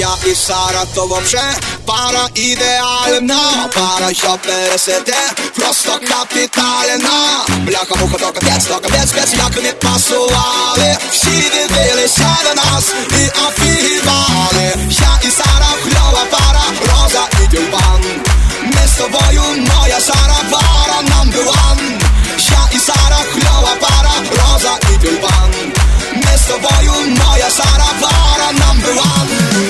Я і Сара, то вообще пара ідеальна. Пара, що пересете, просто капітальна. Бляха-муха, то капець, спец, як ми пасували. Всі дивилися на нас і офігівали. Я і Сара, кльова пара, Роза і тюльпан. Ми з тобою, моя Сара, пара number one. Я і Сара, кльова пара, Роза і тюльпан. Ми з тобою, моя Сара, пара number one.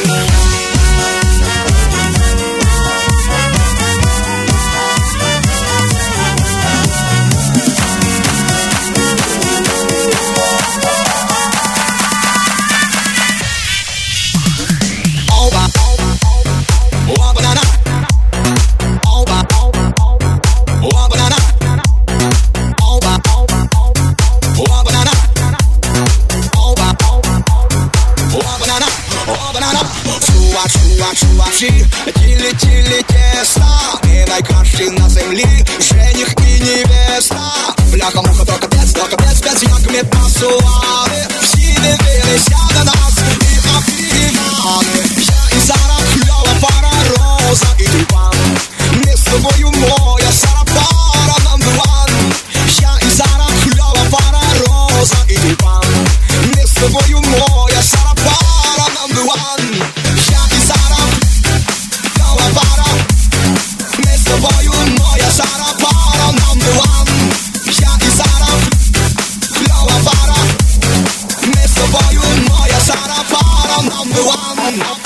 Чувачі, тілі тіста, і найкращі на землі жених і невеста. Бляха-муха, то капець, спец, як ми пасували. Всі дивилися на нас і офігівали. Я і Сара, кльова пара, Роза і тюльпан. Ми з тобою, моя Сара, пара number one. Я і Сара, кльова пара, Роза і тюльпан. Ми з тобою, моя Сара, пара number one. Я і Сара, кльова пара. Ми з тобою, моя Сара, пара number one. Я і Сара, кльова пара. Ми з тобою, моя Сара, пара number one.